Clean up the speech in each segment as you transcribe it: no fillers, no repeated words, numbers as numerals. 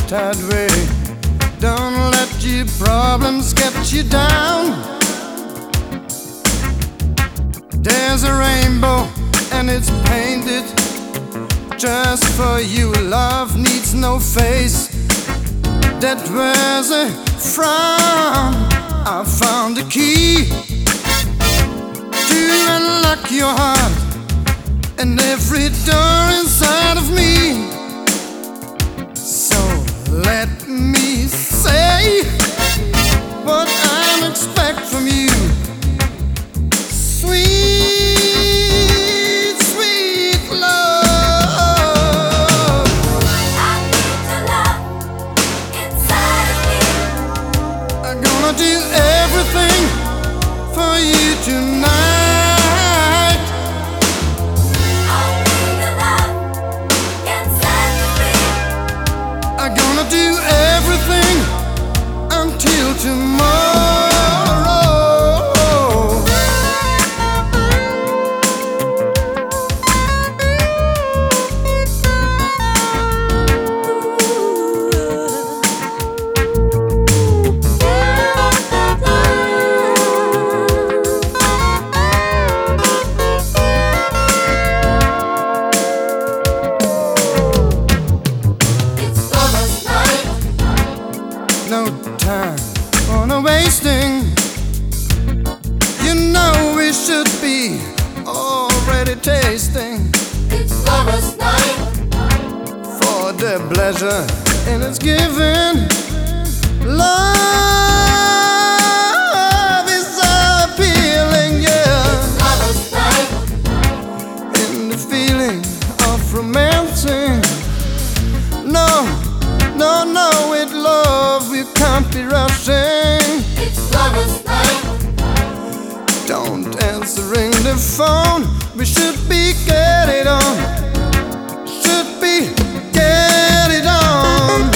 that way. Don't let your problems get you down. There's a rainbow and it's painted just for you. Love needs no face. That was a frown. I found the key to unlock your heart and every door inside of me. So let me say what I expect from you. Sweet, sweet love. I need your love inside of me. I'm gonna do everything for you tonight. I need your love inside of me. I'm gonna do everything until tomorrow. No time for no wasting. You know we should be already tasting It's lover's night. for the pleasure and it's given. Love is appealing, yeah, Lover's night. in the feeling of romancing. No, no, no, with love we can't be rushing. It's lover's night. Don't answering the phone. We should be getting on. Should be getting on.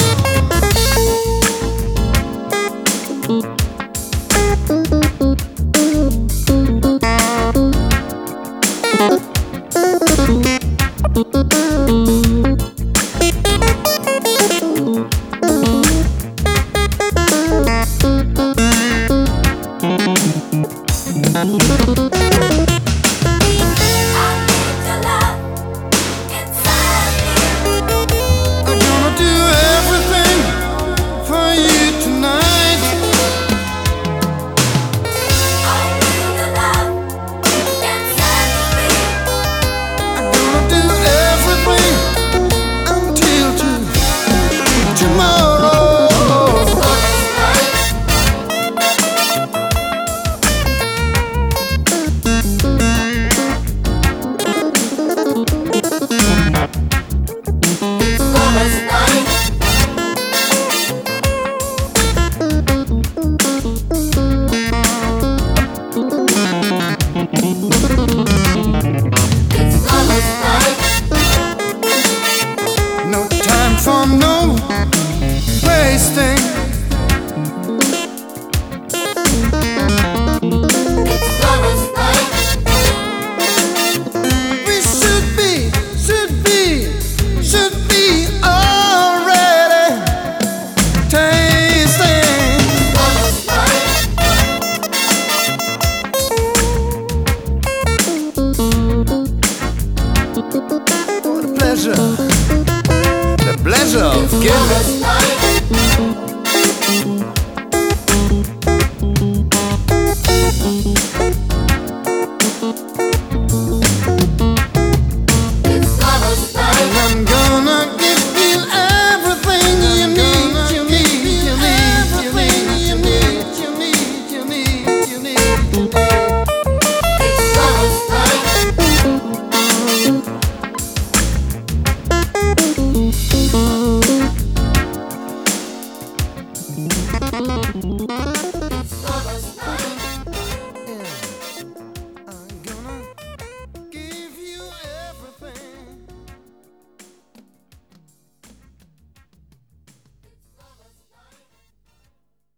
I'm gonna do everything for you tonight. I'm gonna do everything until tomorrow. No time for no wasting. We should be already tasting. For the pleasure of giving.